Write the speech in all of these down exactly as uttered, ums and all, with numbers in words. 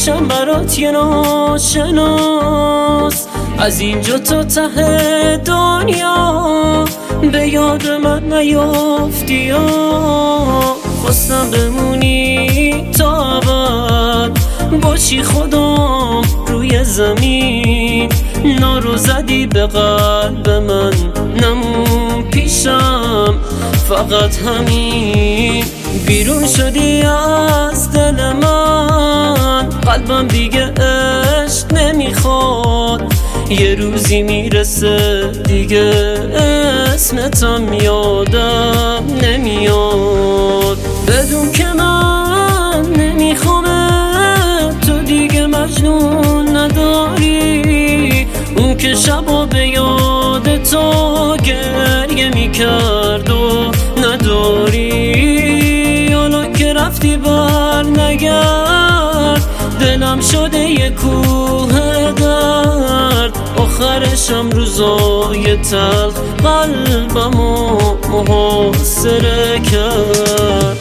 میشم برات یه ناشناس، از اینجا تا ته دنیا به یاد من نیافتی یا خواستم بمونی تا ابد باشی خودم روی زمین. نارو زدی به قلب من نمون پیشم فقط همین. بیرون شدی از دل من قلبم دیگه عشق نمیخواد. یه روزی میرسه دیگه اسمتم یادم نمیاد. بدون که من نمیخوام تو دیگه مجنون نداری. اون که شبا به یاد تو گریه میکرد و نداری. حالا که رفتی بر نگرد دلم شده یه کوه درد. آخرشم روزای تلخ قلبمو محاصره کرد.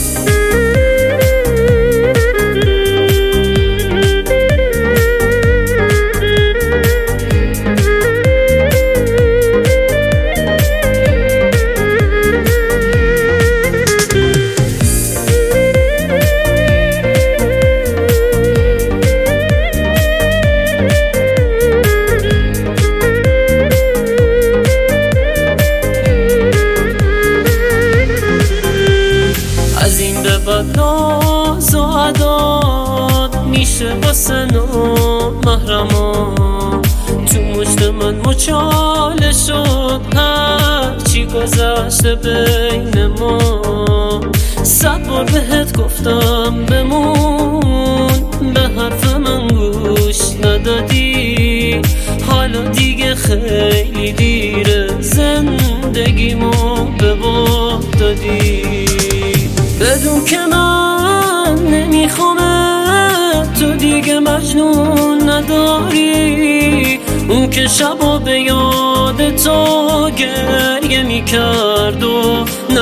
از این به بعد ناز و عداد میشه واسه نامحرما. تو مجد من مچاله شد هرچی گذشته بین ما. صد بار بهت گفتم بمون به حرف من گوش ندادی. حالا دیگه خیلی دیره زندگیمو به باد دادی. بدون که من نمیخوام تو دیگه مجنون نداری. اون که شبا به یاد تو گریه میکرد و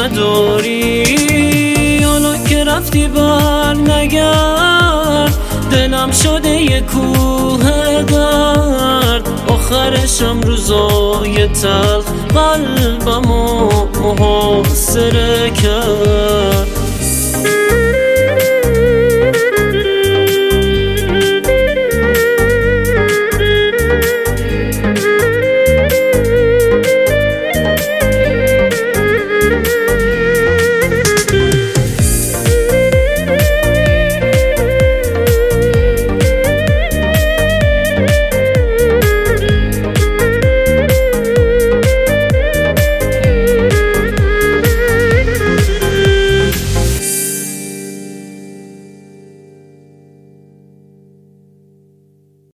نداری. حالا که رفتی بر نگرد دلم شده یه کوه درد. آخرشم روزای تلخ قلبمو محاصره کرد.